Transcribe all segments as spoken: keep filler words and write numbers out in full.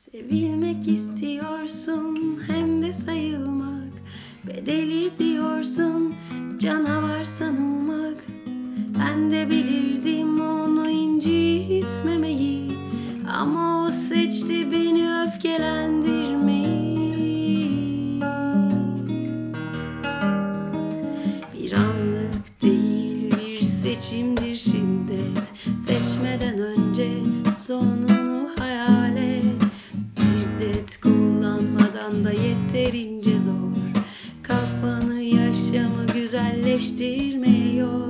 Sevilmek istiyorsun hem de sayılmak, bedeli diyorsun canavar sanılmak. Ben de bilirdim onu incitmemeyi, ama o seçti beni öfkelendirmeyi. Bir anlık değil, bir seçimdir şiddet. Seçmeden önce sonunu hayal et. Şiddet kullanmadan da yeterince zor. Kafanı yaşamı güzelleştirmiyor.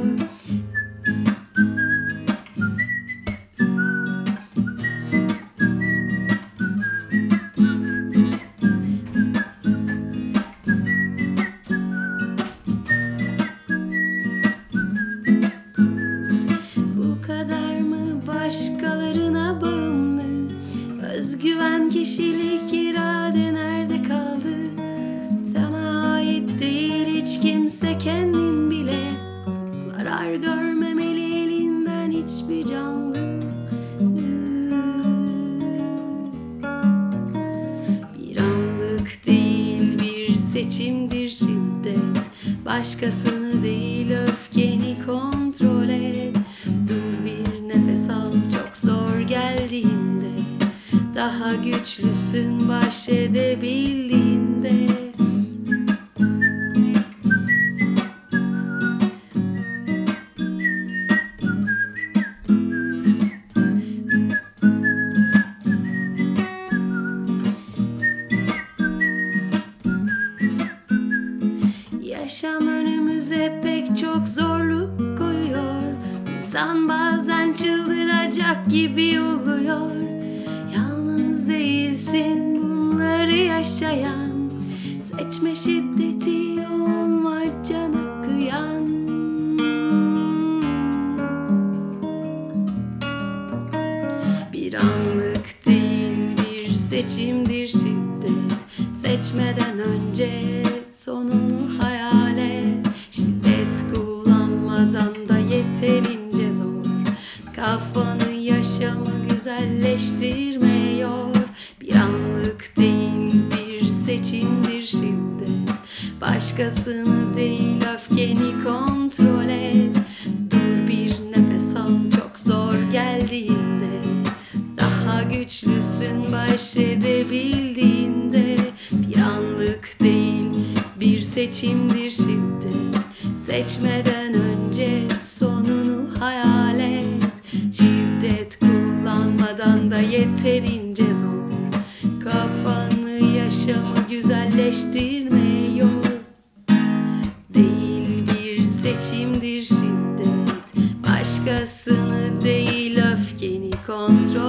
Bu kadar mı başkalarına bağımlı? Özgüven, kişilik, irade nerede kaldı? Sana ait değil hiç kimse, kendin bile. Zarar görmemeli elinden hiçbir canlı. Bir anlık değil, bir seçimdir şiddet. Başkasını değil, öfkeni kontrol et. Dur, bir nefes al, çok zor geldiğinde. Daha güçlüsün baş edebildiğinde. Yaşam önümüze pek çok zorluk koyuyor. İnsan bazen çıldıracak gibi oluyor. Yalnız değilsin bunları yaşayan. Seçme şiddeti, olma cana kıyan. Bir anlık değil, bir seçimdir şiddet. Seçmeden önce sonunu hayal et. Şiddet kullanmadan da yeterince zor. Kafanı yaşamı güzelleştirmiyor. Bir anlık değil, bir seçimdir şiddet. Başkasını değil, öfkeni kontrol et. Dur, bir nefes al, çok zor geldiğinde. Daha güçlüsün baş edebildiğinde. Bir anlık değil, bir seçimdir şiddet. Seçmeden önce sonunu hayal et. Şiddet kullanmadan da yeterince zor. Kafanı yaşamı güzelleştirmiyor. Değil, bir seçimdir şiddet. Başkasını değil, öfkeni kontrol